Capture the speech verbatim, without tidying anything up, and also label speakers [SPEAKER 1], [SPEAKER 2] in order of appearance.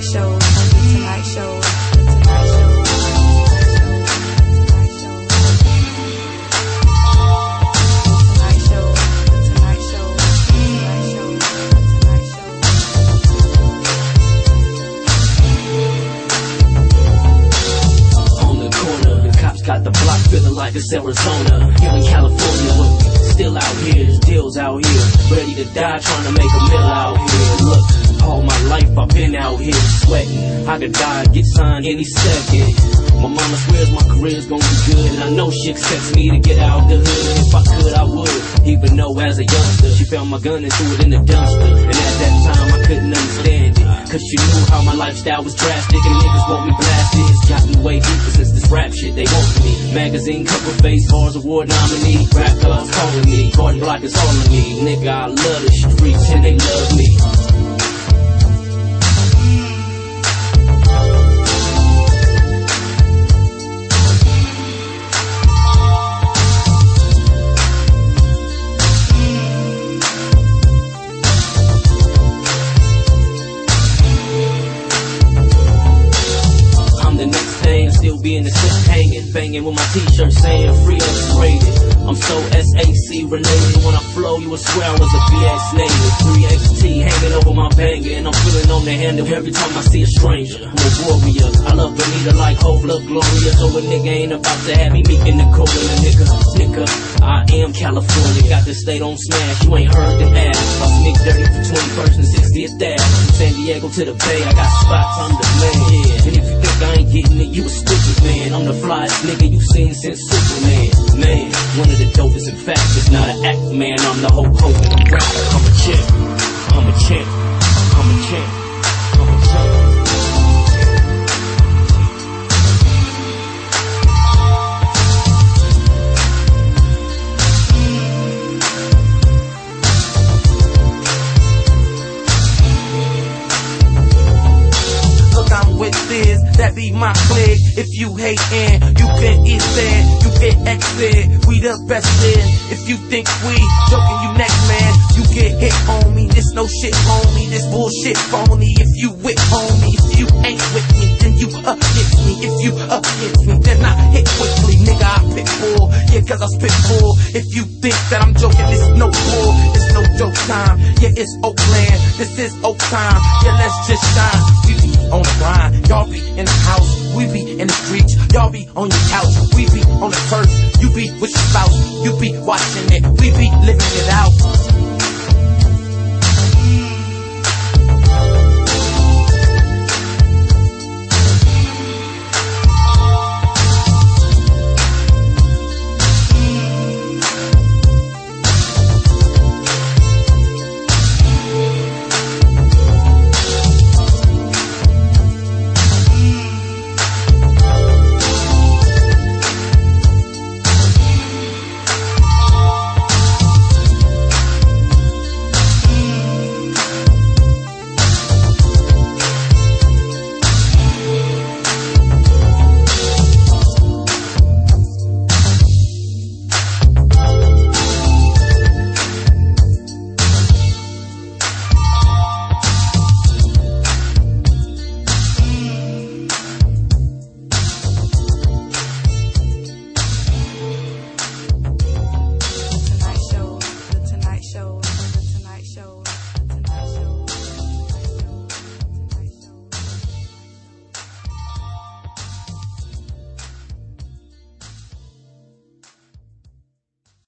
[SPEAKER 1] Show, The Tonight Show, The Tonight Show.
[SPEAKER 2] Got the block feeling like it's Arizona. Here in California, look, still out here. There's deals out here, ready to die, trying to make a mill out here. Look, all my life I've been out here sweating. I could die, get signed any second. My mama swears my career's gonna be good, and I know she expects me to get out the hood. If I could, I would, even though as a youngster she found my gun and threw it in the dumpster. And at that time I couldn't understand it, cause she knew how my lifestyle was drastic, and niggas want me blasted. It's gotten way deeper since this rap shit they want me. Magazine cover face, bars award nominee. Rap clubs calling me, garden block is all of me. Nigga, I love the streets and they love me. Still be in the set hanging, banging with my t-shirt saying free X-rated. I'm so S A C related. When I flow, you would swear I was a B X native. three X T hanging over my banger, and I'm feeling on the handle every time I see a stranger. I'm a warrior, I love Benita like Hov, love Gloria. So a nigga ain't about to have me meek in the cold in a nigga. Nigga, I am California, got this state on smash. You ain't heard the ass. I sneak dirty from twenty-first and sixtieth Ave. From San Diego to the Bay, I got spots, I'm the man. Yeah. And if you think I ain't getting it, you a stupid man. I'm the flyest nigga you seen since Superman. Man, one of the dopest, in fact, it's not an act, man. I'm the Hulk Hogan, I'm rapper. I'm a champ, I'm a champ, I'm a champ, I'm a champ.
[SPEAKER 3] Is that be my clique? If you hatin', you can eat that, you get exit. We the best in. If you think we joking, you next man, you get hit, homie. This no shit, homie. This bullshit, phony. If you with homie, if you ain't with me, then you against me. If you against me, then I hit quickly, nigga. I pit full, yeah, cause I spit full. If you think that I'm joking, this no bull, it's no joke time. Yeah, it's Oakland, this is Oak time. Yeah, let's just shine. We be on the grind, y'all be in the house, we be in the streets. Y'all be on your couch, we be on the turf. You be with your spouse, you be watching it, we be living it out.